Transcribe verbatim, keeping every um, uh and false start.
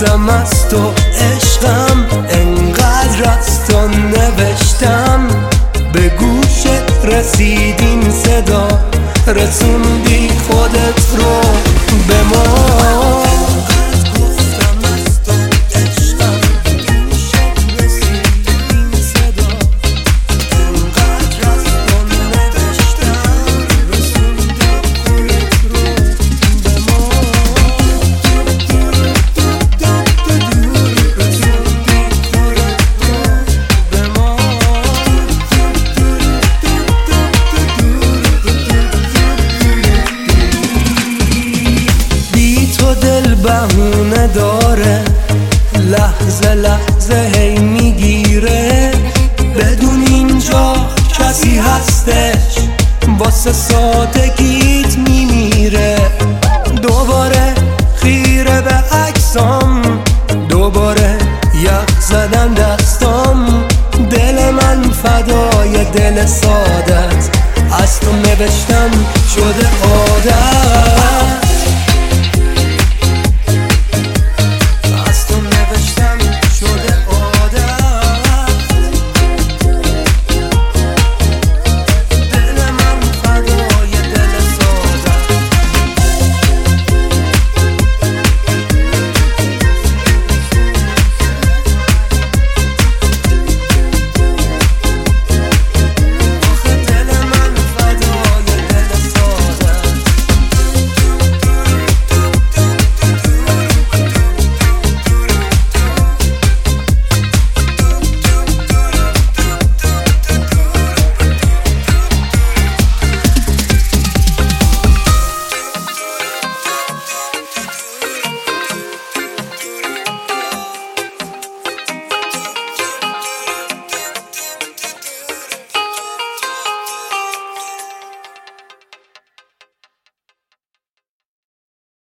گفتم از تو عشقم، انقدر از تو نوشتم، به گوش رسیدین صدا رسوندی خودت رو به ما. بهونه داره، لحظه لحظه هی میگیره، بدون اینجا کسی هستش واسه سادگیت میمیره. دوباره خیره به عکسام، دوباره یخ زدن دستام، دل من فدای دل سادت، از تو نوشتم شده عادت.